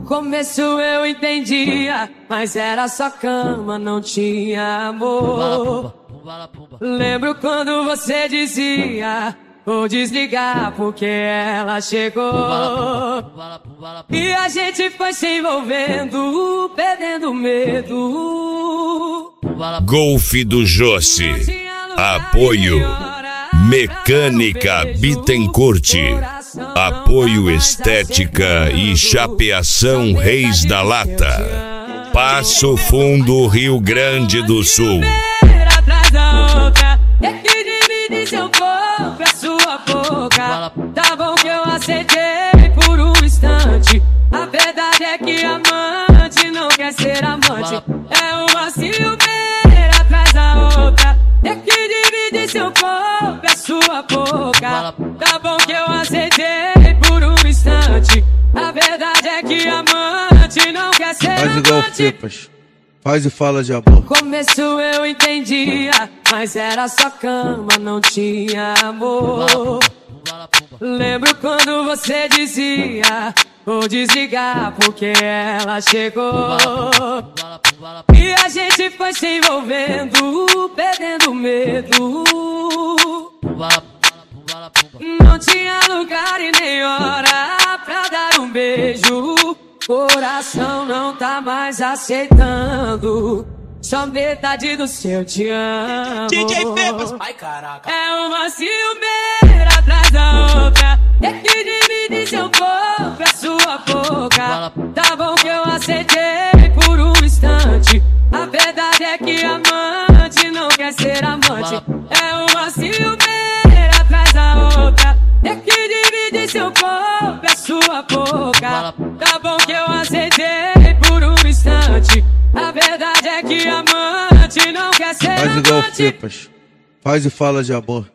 começo eu entendia, mas era só cama, não tinha amor. Lembro quando você dizia: vou desligar porque ela chegou. E a gente foi se envolvendo, perdendo medo. Golf do Jossi. Apoio Mecânica Bittencourt. Apoio Estética e Chapeação Reis da Lata. Passo Fundo, Rio Grande do Sul. Atrás da outra, é que divide seu corpo, a sua boca. Tá bom que eu aceitei por um instante. A verdade é que amante não quer ser amante. É uma ciumeira atrás da outra, é que divide seu corpo, a sua boca. Tá bom que eu aceitei por um instante. A verdade é que amante não quer ser amante. Faz igual Fepas, faz e fala de amor. Começo eu entendia, mas era só cama, não tinha amor. Lembro quando você dizia: vou desligar porque ela chegou. E a gente foi se envolvendo, perdendo medo. Não tinha lugar e nem hora pra dar um beijo. Coração não tá mais aceitando só metade do seu te amo. DJ Fepas, ai caraca. É uma ciumeira atrás da outra, é que divide seu corpo, a sua boca. Tá bom que eu aceitei por um instante. A verdade é que amante não quer ser amante. É uma ciumeira atrás da outra, é que divide seu corpo, a sua boca. Tá bom que eu aceitei por um instante. A verdade é que amante não quer ser amante. Faz igual Fepas, faz e fala de amor.